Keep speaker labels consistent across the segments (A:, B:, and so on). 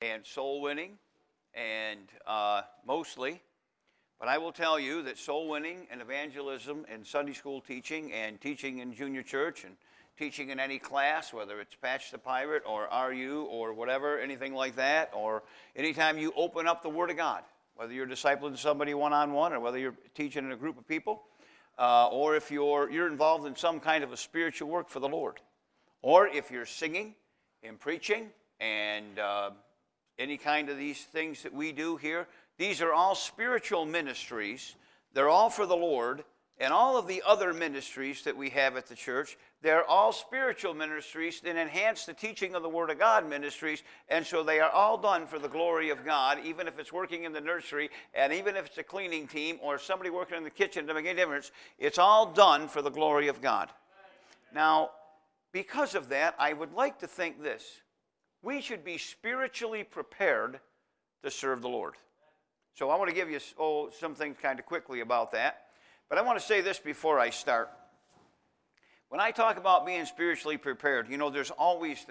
A: and soul winning, and mostly. But I will tell you that soul winning and evangelism and Sunday school teaching and teaching in junior church and teaching in any class, whether it's Patch the Pirate or RU or whatever, anything like that, or anytime you open up the Word of God, whether you're discipling somebody one-on-one or whether you're teaching in a group of people, or if you're involved in some kind of a spiritual work for the Lord, or if you're singing and preaching and any kind of these things that we do here, these are all spiritual ministries. They're all for the Lord. And all of the other ministries that we have at the church, they're all spiritual ministries that enhance the teaching of the Word of God ministries. And so they are all done for the glory of God, even if it's working in the nursery, and even if it's a cleaning team or somebody working in the kitchen to make a difference. It's all done for the glory of God. Now, because of that, I would like to think this. We should be spiritually prepared to serve the Lord. So I want to give you some things kind of quickly about that. But I want to say this before I start. When I talk about being spiritually prepared, you know, there's always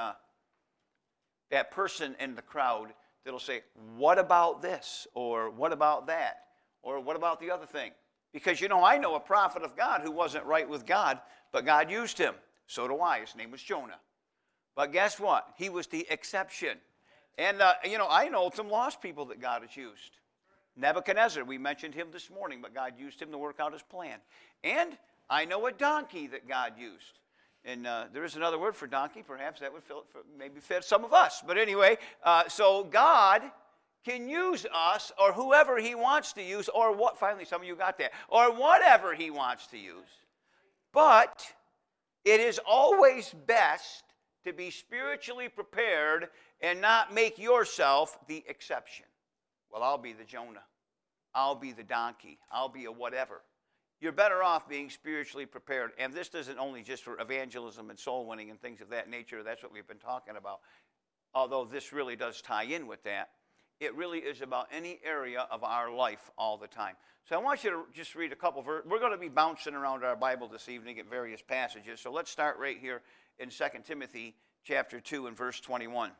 A: that person in the crowd that'll say, what about this? Or what about that? Or what about the other thing? Because, you know, I know a prophet of God who wasn't right with God, but God used him. So do I. His name was Jonah. But guess what? He was the exception. And, you know, I know some lost people that God has used. Nebuchadnezzar, we mentioned him this morning, but God used him to work out his plan. And I know a donkey that God used. And there is another word for donkey. Perhaps that would maybe fit some of us. But anyway, so God can use us or whoever he wants to use, or what, finally some of you got that, or whatever he wants to use. But it is always best to be spiritually prepared and not make yourself the exception. Well, I'll be the Jonah. I'll be the donkey. I'll be a whatever. You're better off being spiritually prepared. And this isn't only just for evangelism and soul winning and things of that nature. That's what we've been talking about. Although this really does tie in with that. It really is about any area of our life all the time. So I want you to just read a couple verses. We're going to be bouncing around our Bible this evening at various passages. So let's start right here in 2 Timothy chapter 2 and verse 21.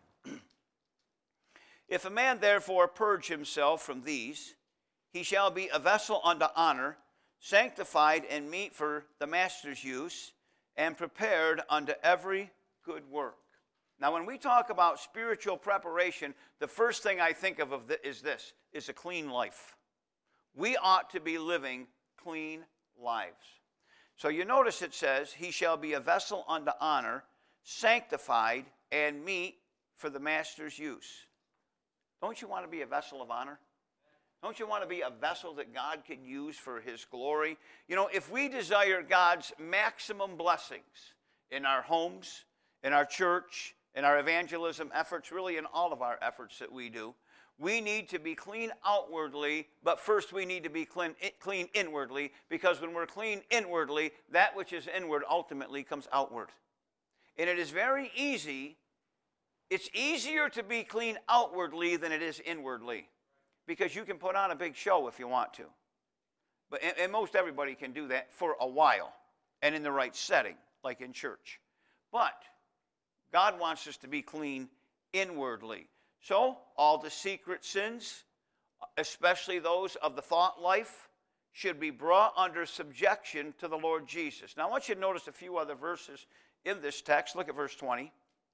A: If a man therefore purge himself from these, he shall be a vessel unto honor, sanctified and meet for the master's use, and prepared unto every good work. Now, when we talk about spiritual preparation, the first thing I think of is a clean life. We ought to be living clean lives. So you notice it says, he shall be a vessel unto honor, sanctified and meet for the master's use. Don't you want to be a vessel of honor? Don't you want to be a vessel that God can use for his glory? You know, if we desire God's maximum blessings in our homes, in our church, in our evangelism efforts, really in all of our efforts that we do, we need to be clean outwardly, but first we need to be clean inwardly, because when we're clean inwardly, that which is inward ultimately comes outward. And it is very easy. It's easier to be clean outwardly than it is inwardly, because you can put on a big show if you want to. And most everybody can do that for a while and in the right setting, like in church. But God wants us to be clean inwardly. So all the secret sins, especially those of the thought life, should be brought under subjection to the Lord Jesus. Now I want you to notice a few other verses in this text. Look at verse 20.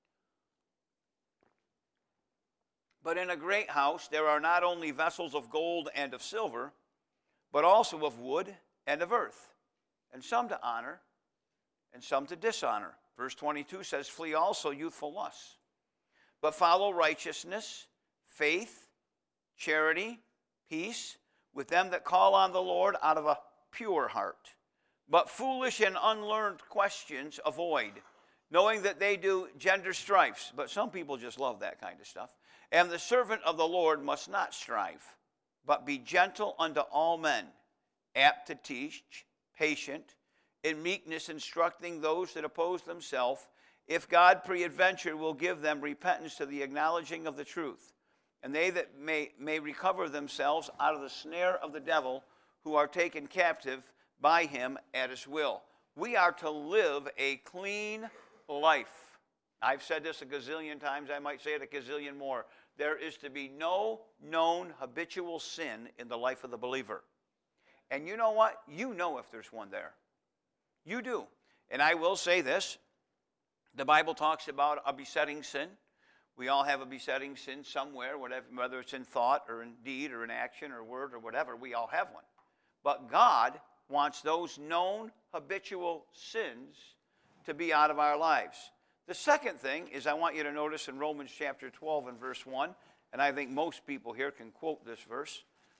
A: But in a great house there are not only vessels of gold and of silver, but also of wood and of earth, and some to honor and some to dishonor. Verse 22 says, flee also youthful lusts, but follow righteousness, faith, charity, peace, with them that call on the Lord out of a pure heart. But foolish and unlearned questions avoid, knowing that they do gender strifes. But some people just love that kind of stuff. And the servant of the Lord must not strive, but be gentle unto all men, apt to teach, patient, in meekness instructing those that oppose themselves, if God peradventure will give them repentance to the acknowledging of the truth, and they that may recover themselves out of the snare of the devil, who are taken captive by him at his will. We are to live a clean life. I've said this a gazillion times. I might say it a gazillion more. there is to be no known habitual sin in the life of the believer. And you know what? You know if there's one there. You do. And I will say this. The Bible talks about a besetting sin. We all have a besetting sin somewhere, whether it's in thought or in deed or in action or word or whatever. We all have one. But God wants those known habitual sins to be out of our lives. The second thing is I want you to notice in Romans chapter 12 and verse 1, and I think most people here can quote this verse.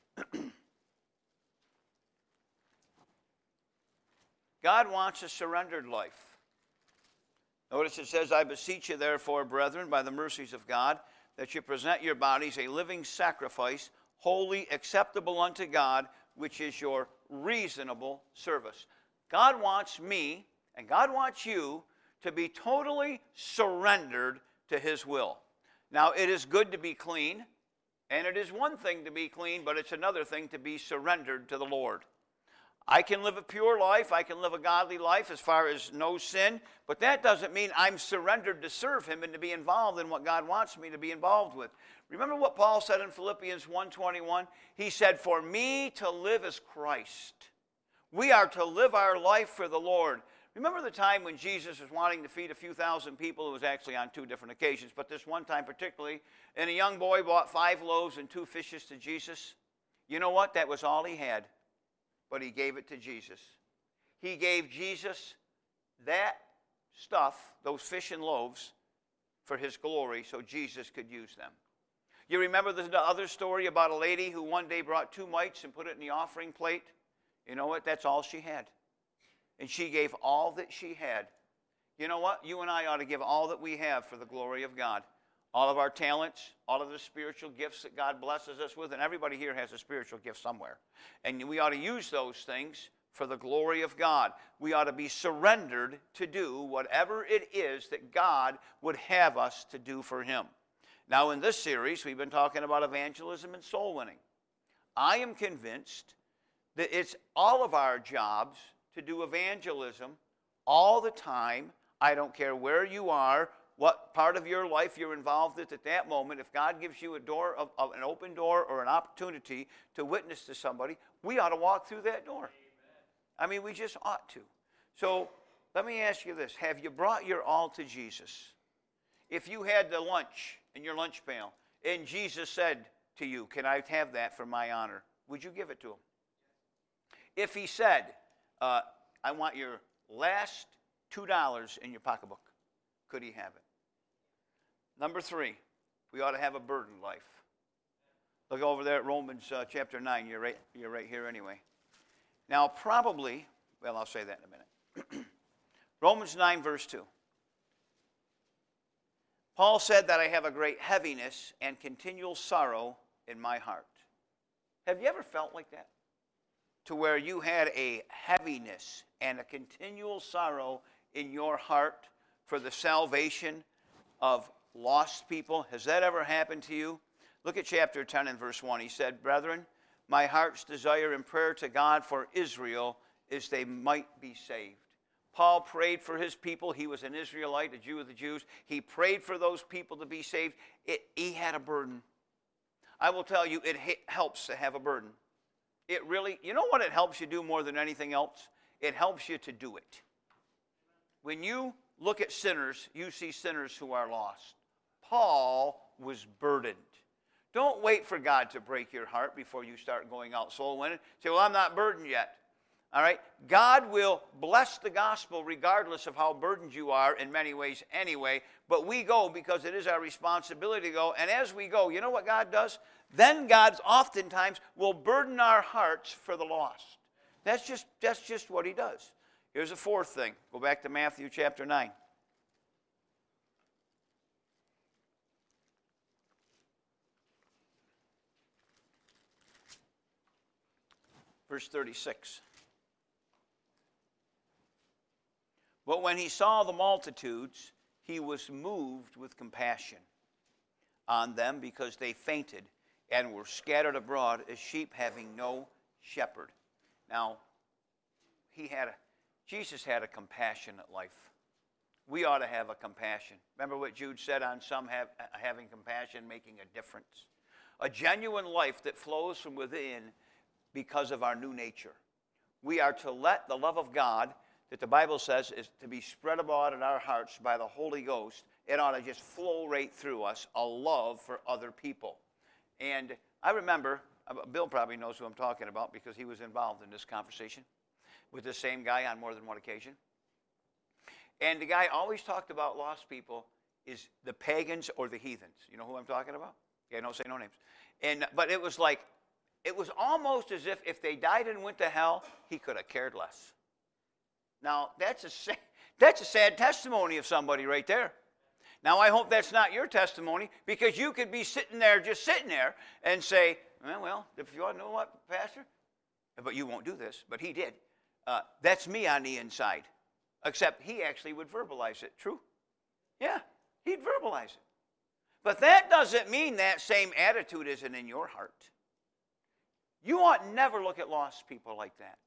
A: God wants a surrendered life. Notice it says, I beseech you therefore, brethren, by the mercies of God, that you present your bodies a living sacrifice, holy, acceptable unto God, which is your reasonable service. God wants me, and God wants you, to be totally surrendered to His will. Now, it is good to be clean, and it is one thing to be clean, but it's another thing to be surrendered to the Lord. I can live a pure life, I can live a godly life as far as no sin, but that doesn't mean I'm surrendered to serve Him and to be involved in what God wants me to be involved with. Remember what Paul said in Philippians 1:21? He said, for me to live is Christ. We are to live our life for the Lord. Remember the time when Jesus was wanting to feed a few thousand people? It was actually on 2 different occasions, but this one time particularly, and a young boy brought 5 loaves and 2 fishes to Jesus. You know what? That was all he had, but he gave it to Jesus. He gave Jesus that stuff, those fish and loaves, for His glory so Jesus could use them. You remember the other story about a lady who one day brought 2 mites and put it in the offering plate? You know what? That's all she had. And she gave all that she had. You know what? You and I ought to give all that we have for the glory of God. All of our talents, all of the spiritual gifts that God blesses us with, and everybody here has a spiritual gift somewhere. And we ought to use those things for the glory of God. We ought to be surrendered to do whatever it is that God would have us to do for Him. Now, in this series, we've been talking about evangelism and soul winning. I am convinced that it's all of our jobs to do evangelism all the time. I don't care where you are, what part of your life you're involved with at that moment. If God gives you a door, of an open door or an opportunity to witness to somebody, we ought to walk through that door. Amen. I mean, we just ought to. So let me ask you this. Have you brought your all to Jesus? If you had the lunch in your lunch pail and Jesus said to you, can I have that for my honor? Would you give it to Him? If He said, I want your last $2 in your pocketbook, could He have it? Number 3, we ought to have a burdened life. Look over there at Romans chapter 9. You're right here anyway. Now probably, well, I'll say that in a minute. Romans 9 verse 2. Paul said that I have a great heaviness and continual sorrow in my heart. Have you ever felt like that? To where you had a heaviness and a continual sorrow in your heart for the salvation of lost people? Has that ever happened to you? Look at chapter 10 and verse 1. He said, brethren, my heart's desire and prayer to God for Israel is they might be saved. Paul prayed for his people. He was an Israelite, a Jew of the Jews. He prayed for those people to be saved. He had a burden. I will tell you, it helps to have a burden. It really, you know what it helps you do more than anything else? It helps you to do it. When you look at sinners, you see sinners who are lost. Paul was burdened. Don't wait for God to break your heart before you start going out soul winning. Say, well, I'm not burdened yet. All right? God will bless the gospel regardless of how burdened you are in many ways anyway. But we go because it is our responsibility to go. And as we go, you know what God does? Then God oftentimes will burden our hearts for the lost. That's just what He does. Here's a fourth thing. Go back to Matthew chapter 9. Verse 36. But when He saw the multitudes, He was moved with compassion on them because they fainted and were scattered abroad as sheep having no shepherd. Now, Jesus had a compassionate life. we ought to have a compassion. Remember what Jude said on some having compassion, making a difference. A genuine life that flows from within because of our new nature. We are to let the love of God that the Bible says is to be spread abroad in our hearts by the Holy Ghost. It ought to just flow right through us, a love for other people. And I remember, Bill probably knows who I'm talking about because he was involved in this conversation with the same guy on more than one occasion. And the guy always talked about lost people is the pagans or the heathens. You know who I'm talking about? Okay, don't say no names. But it was like, it was almost as if they died and went to hell, he could have cared less. Now, that's a sad testimony of somebody right there. Now, I hope that's not your testimony, because you could be sitting there and say, well, if you want to know what, Pastor? But you won't do this, but he did. That's me on the inside. Except he actually would verbalize it. True? Yeah, he'd verbalize it. But that doesn't mean that same attitude isn't in your heart. You ought never look at lost people like that.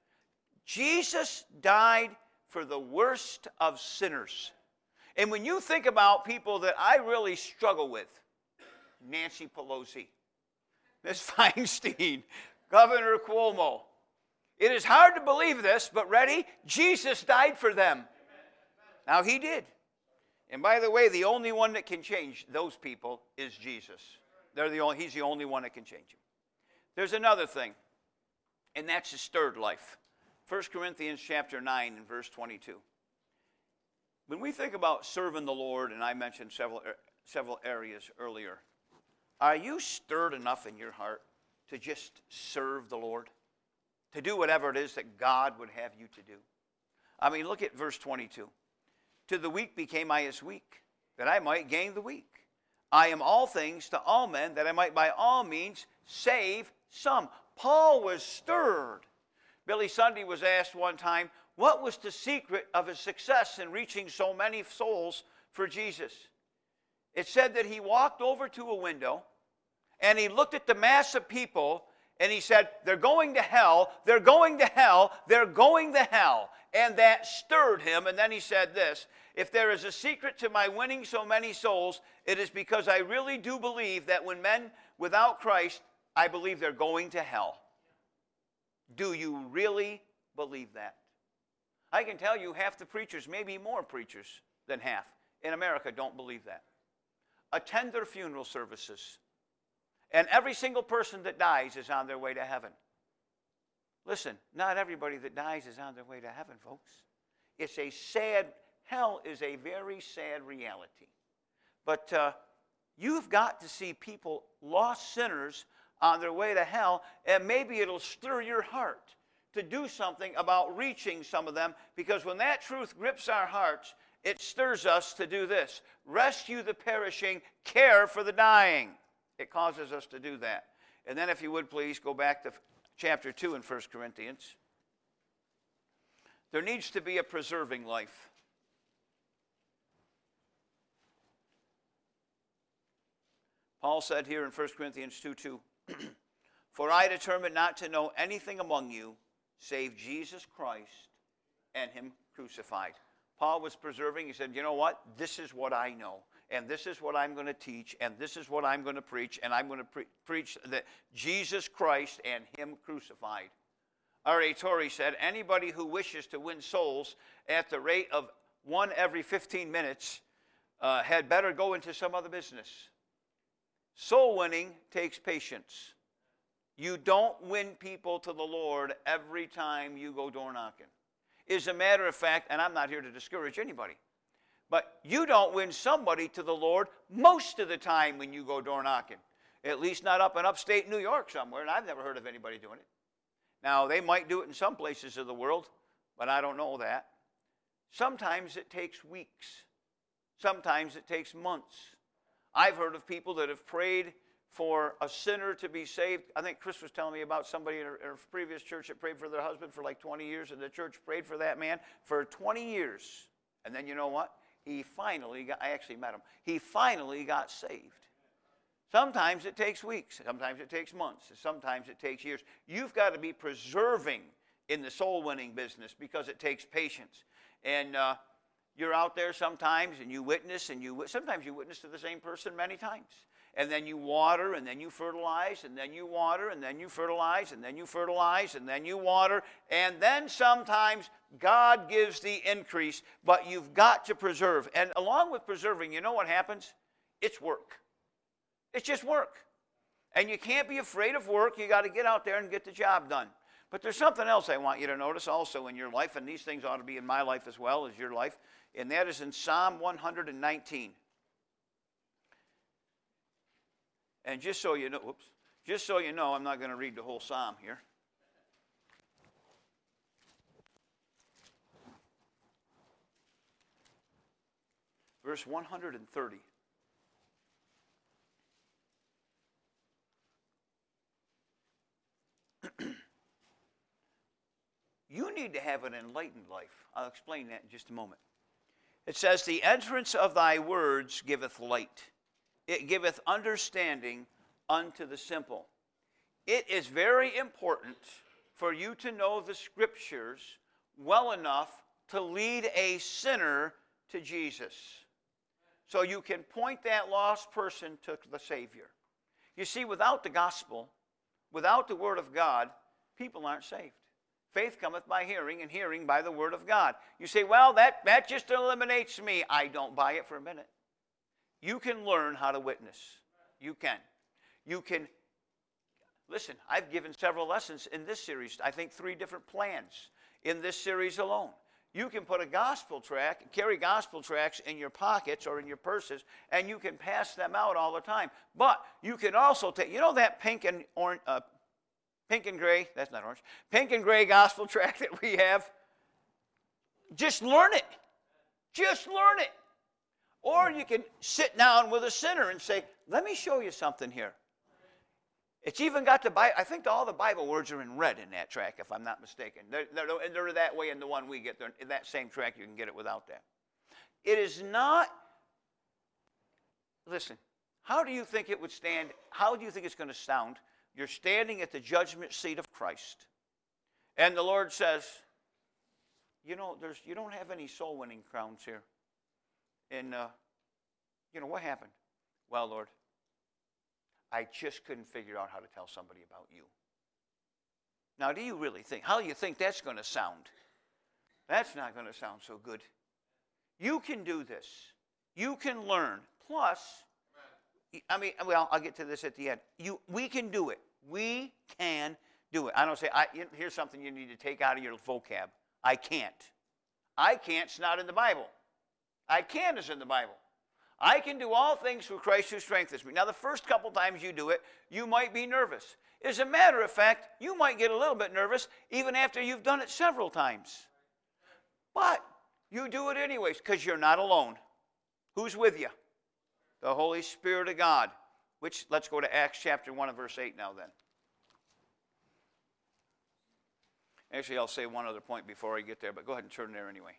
A: Jesus died for the worst of sinners. And when you think about people that I really struggle with, Nancy Pelosi, Ms. Feinstein, Governor Cuomo, it is hard to believe this, but ready? Jesus died for them. Now, he did. And by the way, the only one that can change those people is Jesus. He's the only one that can change them. There's another thing, and that's his third life. 1 Corinthians chapter 9 and verse 22. When we think about serving the Lord, and I mentioned several areas earlier, are you stirred enough in your heart to just serve the Lord? To do whatever it is that God would have you to do? I mean, look at verse 22. To the weak became I as weak, that I might gain the weak. I am all things to all men, that I might by all means save some. Paul was stirred. Billy Sunday was asked one time, what was the secret of his success in reaching so many souls for Jesus? It said that he walked over to a window, and he looked at the mass of people, and he said, they're going to hell, they're going to hell, they're going to hell. And that stirred him. And then he said this, if there is a secret to my winning so many souls, it is because I really do believe that when men without Christ, I believe they're going to hell. Do you really believe that? I can tell you half the preachers, maybe more preachers than half, in America don't believe that. Attend their funeral services. And every single person that dies is on their way to heaven. Listen, not everybody that dies is on their way to heaven, folks. It's a sad, hell is a very sad reality. But you've got to see people, lost sinners, on their way to hell, and maybe it'll stir your heart to do something about reaching some of them, because when that truth grips our hearts, it stirs us to do this. Rescue the perishing, care for the dying. It causes us to do that. And then if you would please go back to chapter 2 in 1 Corinthians. There needs to be a preserving life. Paul said here in 1 Corinthians 2:2, for I determined not to know anything among you save Jesus Christ and him crucified. Paul was preserving. He said, you know what? This is what I know. And this is what I'm going to teach, and this is what I'm going to preach, and I'm going to preach that Jesus Christ and him crucified. R.A. Torrey said, anybody who wishes to win souls at the rate of one every 15 minutes had better go into some other business. Soul winning takes patience. You don't win people to the Lord every time you go door knocking. As a matter of fact, and I'm not here to discourage anybody, but you don't win somebody to the Lord most of the time when you go door knocking. At least not up in upstate New York somewhere, and I've never heard of anybody doing it. Now, they might do it in some places of the world, but I don't know that. Sometimes it takes weeks. Sometimes it takes months. I've heard of people that have prayed for a sinner to be saved. I think Chris was telling me about somebody in her previous church that prayed for their husband for like 20 years, and the church prayed for that man for 20 years. And then you know what? He finally got, I actually met him, he finally got saved. Sometimes it takes weeks, sometimes it takes months, sometimes it takes years. You've got to be preserving in the soul winning business because it takes patience. And You're out there sometimes and you witness, and sometimes you witness to the same person many times. And then you water, and then you fertilize, and then you water, and then you fertilize, and then you fertilize, and then you water. And then sometimes God gives the increase, but you've got to preserve. And along with preserving, you know what happens? It's work. It's just work. And you can't be afraid of work. You got to get out there and get the job done. But there's something else I want you to notice also in your life, and these things ought to be in my life as well as your life, and that is in Psalm 119. And just so you know, I'm not going to read the whole psalm here. Verse 130. You need to have an enlightened life. I'll explain that in just a moment. It says, the entrance of thy words giveth light. It giveth understanding unto the simple. It is very important for you to know the Scriptures well enough to lead a sinner to Jesus, so you can point that lost person to the Savior. You see, without the gospel, without the Word of God, people aren't saved. Faith cometh by hearing, and hearing by the Word of God. You say, well, that just eliminates me. I don't buy it for a minute. You can learn how to witness. You can. You can. Listen, I've given several lessons in this series. I think 3 different plans in this series alone. You can put a gospel tract, carry gospel tracts in your pockets or in your purses, and you can pass them out all the time. But you can also take, you know that pink and gray, that's not orange, pink and gray gospel tract that we have? Just learn it. Just learn it. Or you can sit down with a sinner and say, let me show you something here. It's even got the Bible. I think all the Bible words are in red in that tract, if I'm not mistaken. They're that way in the one we get. They're in that same tract, you can get it without that. It is not, listen, how do you think it would stand? How do you think it's going to sound? You're standing at the judgment seat of Christ, and the Lord says, you know, you don't have any soul-winning crowns here. And, what happened? Well, Lord, I just couldn't figure out how to tell somebody about you. Now, do you really think, how do you think that's going to sound? That's not going to sound so good. You can do this. You can learn. Plus, I'll get to this at the end. We can do it. We can do it. I don't say, here's something you need to take out of your vocab. I can't. I can't. It's not in the Bible. I can is in the Bible. I can do all things through Christ who strengthens me. Now, the first couple times you do it, you might be nervous. As a matter of fact, you might get a little bit nervous even after you've done it several times. But you do it anyways because you're not alone. Who's with you? The Holy Spirit of God. Let's go to Acts chapter 1 and verse 8 now then. Actually, I'll say one other point before I get there, but go ahead and turn there anyway.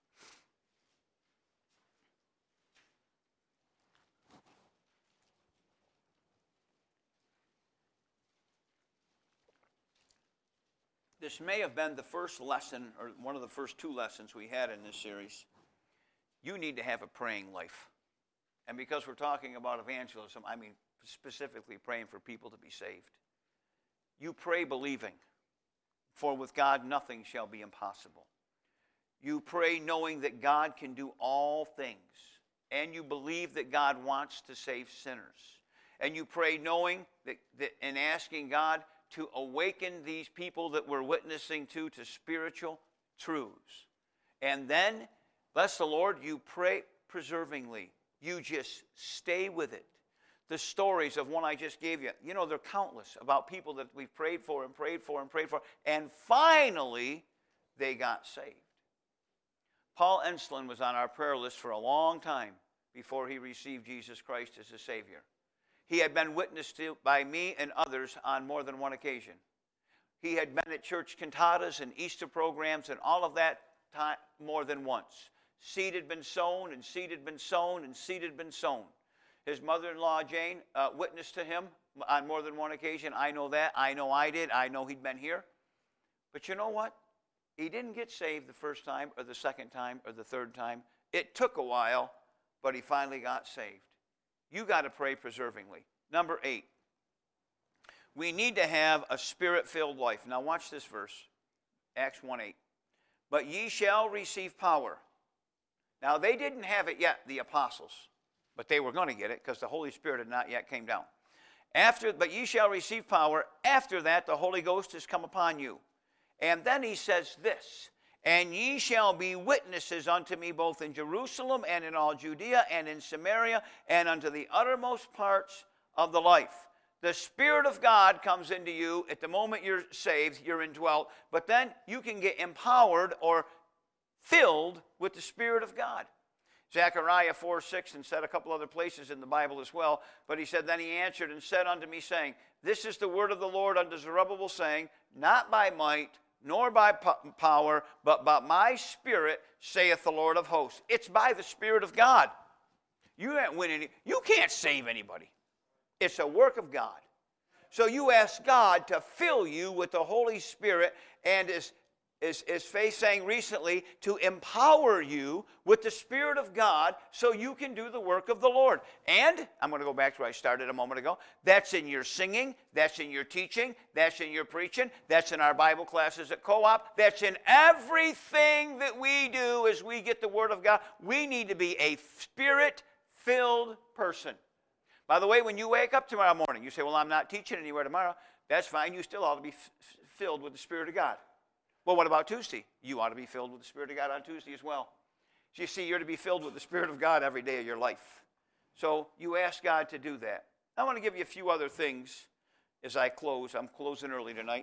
A: This may have been the first lesson, or one of the first 2 lessons we had in this series. You need to have a praying life. And because we're talking about evangelism, I mean specifically praying for people to be saved. You pray believing, for with God nothing shall be impossible. You pray knowing that God can do all things, and you believe that God wants to save sinners. And you pray knowing that and asking God to awaken these people that we're witnessing to spiritual truths. And then, bless the Lord, you pray preservingly. You just stay with it. The stories of one I just gave you, they're countless about people that we've prayed for and prayed for and prayed for, and finally, they got saved. Paul Enslin was on our prayer list for a long time before he received Jesus Christ as his Savior. He had been witnessed to by me and others on more than one occasion. He had been at church cantatas and Easter programs and all of that time more than once. Seed had been sown, and seed had been sown, and seed had been sown. His mother-in-law, Jane, witnessed to him on more than one occasion. I know that. I know I did. I know he'd been here. But you know what? He didn't get saved the first time or the second time or the third time. It took a while, but he finally got saved. You got to pray preservingly. Number 8, we need to have a spirit-filled life. Now watch this verse, Acts 1:8. But ye shall receive power. Now they didn't have it yet, the apostles, but they were going to get it because the Holy Spirit had not yet came down. But ye shall receive power. After that, the Holy Ghost has come upon you. And then he says this, and ye shall be witnesses unto me both in Jerusalem and in all Judea and in Samaria and unto the uttermost parts of the life. The Spirit of God comes into you at the moment you're saved, you're indwelt, but then you can get empowered or filled with the Spirit of God. Zechariah 4:6 and said a couple other places in the Bible as well, but he said, then he answered and said unto me, saying, this is the word of the Lord unto Zerubbabel, saying, not by might, nor by power, but by my Spirit, saith the Lord of hosts. It's by the Spirit of God. You can't win any. You can't save anybody. It's a work of God. So you ask God to fill you with the Holy Spirit, and as Faith sang recently, to empower you with the Spirit of God so you can do the work of the Lord. And I'm going to go back to where I started a moment ago. That's in your singing. That's in your teaching. That's in your preaching. That's in our Bible classes at Co-op. That's in everything that we do as we get the Word of God. We need to be a Spirit-filled person. By the way, when you wake up tomorrow morning, you say, well, I'm not teaching anywhere tomorrow. That's fine. You still ought to be filled with the Spirit of God. Well, what about Tuesday? You ought to be filled with the Spirit of God on Tuesday as well. So you see, you're to be filled with the Spirit of God every day of your life. So you ask God to do that. I want to give you a few other things as I close. I'm closing early tonight.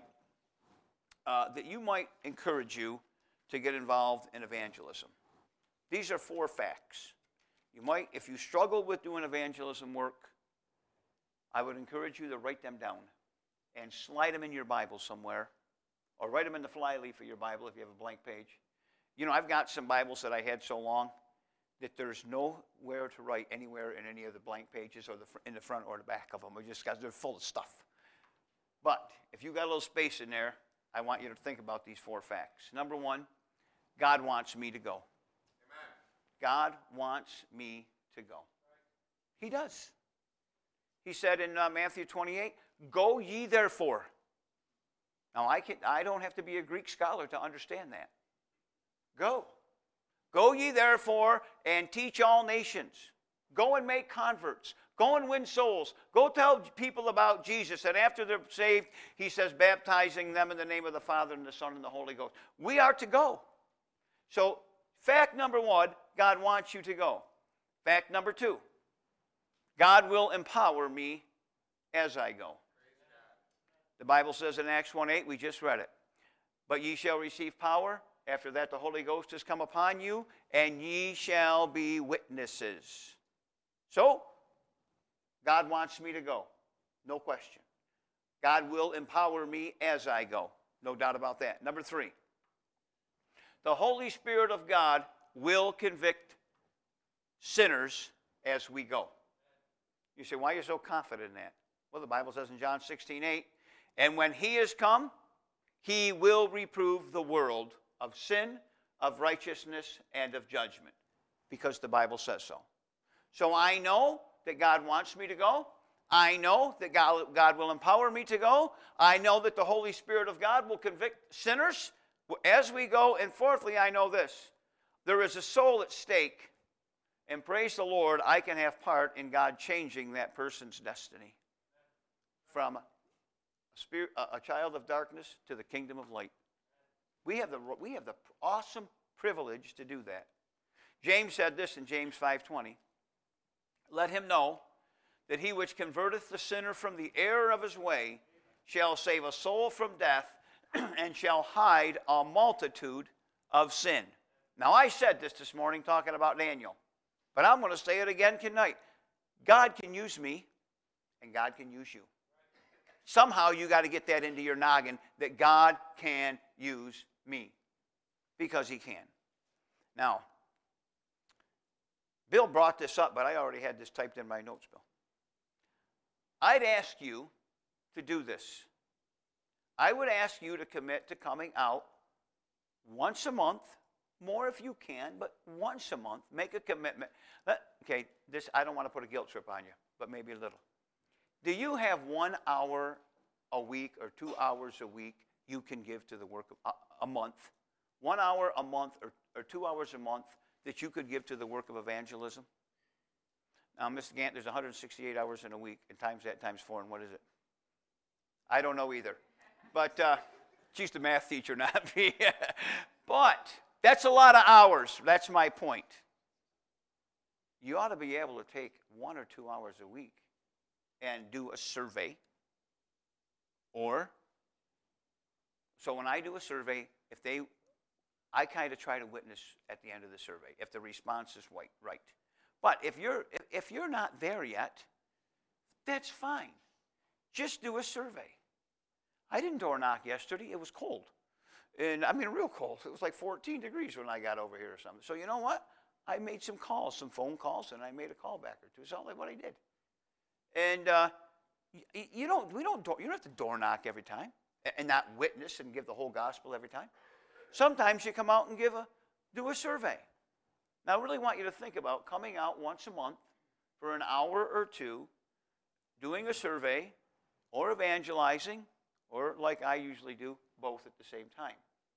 A: That you might encourage you to get involved in evangelism. These are 4 facts. You might, if you struggle with doing evangelism work, I would encourage you to write them down and slide them in your Bible somewhere. Or write them in the flyleaf of your Bible if you have a blank page. You know, I've got some Bibles that I had so long that there's nowhere to write anywhere in any of the blank pages or in the front or the back of them. They're full of stuff. But if you've got a little space in there, I want you to think about these 4 facts. Number 1, God wants me to go. Amen. God wants me to go. He does. He said in Matthew 28, go ye therefore. Now, I don't have to be a Greek scholar to understand that. Go. Go ye therefore and teach all nations. Go and make converts. Go and win souls. Go tell people about Jesus. And after they're saved, he says, baptizing them in the name of the Father and the Son and the Holy Ghost. We are to go. So, fact number 1, God wants you to go. Fact number 2, God will empower me as I go. The Bible says in Acts 1:8, we just read it. But ye shall receive power. After that, the Holy Ghost has come upon you, and ye shall be witnesses. So, God wants me to go. No question. God will empower me as I go. No doubt about that. Number 3, the Holy Spirit of God will convict sinners as we go. You say, why are you so confident in that? Well, the Bible says in John 16:8, and when he is come, he will reprove the world of sin, of righteousness, and of judgment, because the Bible says so. So I know that God wants me to go. I know that God will empower me to go. I know that the Holy Spirit of God will convict sinners as we go. And fourthly, I know this. There is a soul at stake, and praise the Lord, I can have part in God changing that person's destiny from a child of darkness to the kingdom of light. We have the awesome privilege to do that. James said this in James 5:20. Let him know that he which converteth the sinner from the error of his way shall save a soul from death and shall hide a multitude of sin. Now I said this morning talking about Daniel, but I'm going to say it again tonight. God can use me and God can use you. Somehow you got to get that into your noggin that God can use me, because he can. Now, Bill brought this up, but I already had this typed in my notes, Bill. I'd ask you to do this. I would ask you to commit to coming out once a month More if you can, but once a month, make a commitment. I don't want to put a guilt trip on you, but maybe a little. Do you have 1 hour a week or 2 hours a week you can give to the work of a month? 1 hour a month or 2 hours a month that you could give to the work of evangelism? Now, Mr. Gant, there's 168 hours in a week, and times that times 4, and what is it? I don't know either. But she's the math teacher, not me. But that's a lot of hours. That's my point. You ought to be able to take 1 or 2 hours a week and do a survey. So when I do a survey, I kind of try to witness at the end of the survey if the response is right. But if you're not there yet, that's fine. Just do a survey. I didn't door knock yesterday. It was cold. And I mean, real cold. It was like 14 degrees when I got over here or something. So you know what? I made some calls, some phone calls, and I made a call back or two. It's all like what I did. And you don't have to door knock every time and not witness and give the whole gospel every time. Sometimes you come out and do a survey. Now, I really want you to think about coming out once a month for an hour or two, doing a survey or evangelizing, or like I usually do, both at the same time.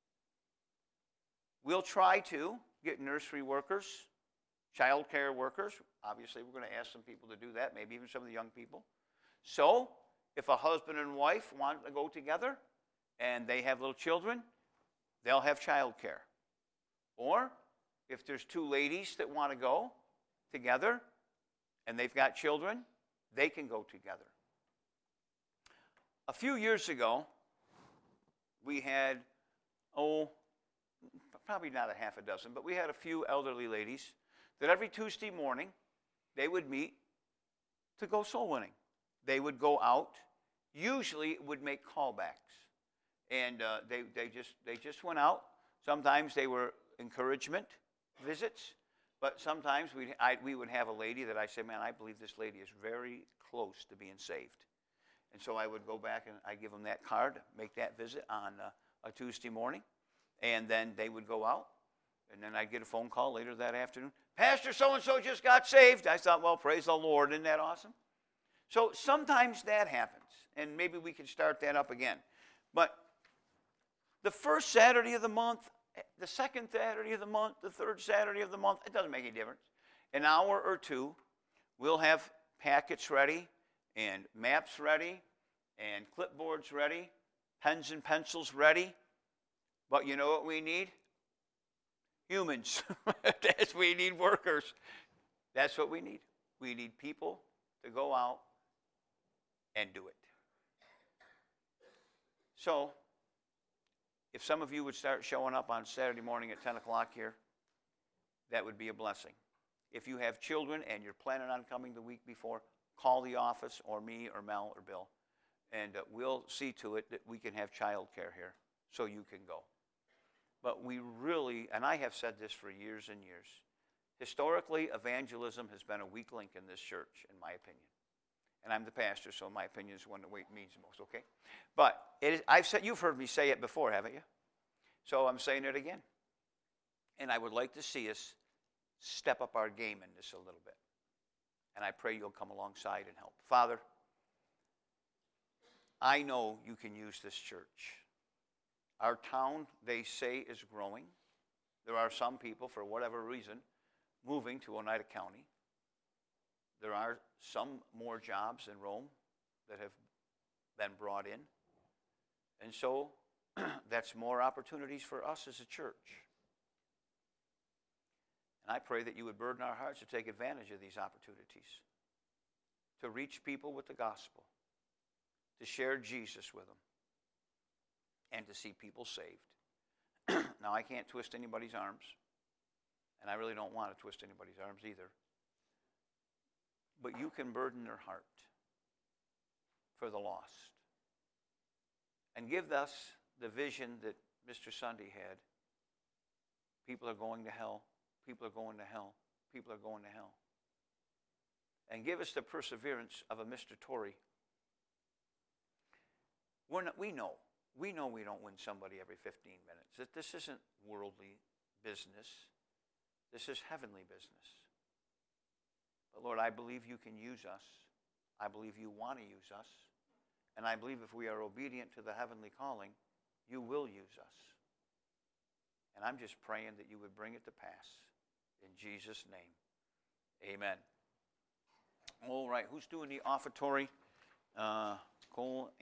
A: We'll try to get nursery workers, child care workers. Obviously, we're going to ask some people to do that, maybe even some of the young people. So, if a husband and wife want to go together and they have little children, they'll have child care. Or, if there's two ladies that want to go together and they've got children, they can go together. A few years ago, we had, probably not a half a dozen, but we had a few elderly ladies that every Tuesday morning, they would meet to go soul winning. They would go out, usually would make callbacks. And they just went out. Sometimes they were encouragement visits, but sometimes we would have a lady that I said, man, I believe this lady is very close to being saved. And so I would go back and I give them that card, make that visit on a Tuesday morning, and then they would go out, and then I'd get a phone call later that afternoon. Pastor so-and-so just got saved. I thought, well, praise the Lord. Isn't that awesome? So sometimes that happens, and maybe we can start that up again. But the first Saturday of the month, the second Saturday of the month, the third Saturday of the month, it doesn't make any difference. An hour or two, we'll have packets ready and maps ready and clipboards ready, pens and pencils ready. But you know what we need? Humans. We need workers. That's what we need. We need people to go out and do it. So, if some of you would start showing up on Saturday morning at 10 o'clock here, that would be a blessing. If you have children and you're planning on coming the week before, call the office or me or Mel or Bill, and we'll see to it that we can have child care here so you can go. But we really, and I have said this for years and years, historically, evangelism has been a weak link in this church, in my opinion. And I'm the pastor, so my opinion is one that means the most, okay? But you've heard me say it before, haven't you? So I'm saying it again. And I would like to see us step up our game in this a little bit. And I pray you'll come alongside and help. Father, I know you can use this church. Our town, they say, is growing. There are some people, for whatever reason, moving to Oneida County. There are some more jobs in Rome that have been brought in. And so that's more opportunities for us as a church. And I pray that you would burden our hearts to take advantage of these opportunities, to reach people with the gospel, to share Jesus with them, and to see people saved. Now, I can't twist anybody's arms, and I really don't want to twist anybody's arms either. But you can burden their heart for the lost. And give us the vision that Mr. Sunday had. People are going to hell. People are going to hell. People are going to hell. And give us the perseverance of a Mr. Torrey. We know we don't win somebody every 15 minutes. That this isn't worldly business. This is heavenly business. But Lord, I believe you can use us. I believe you want to use us. And I believe if we are obedient to the heavenly calling, you will use us. And I'm just praying that you would bring it to pass. In Jesus' name, amen. All right, who's doing the offertory? Cole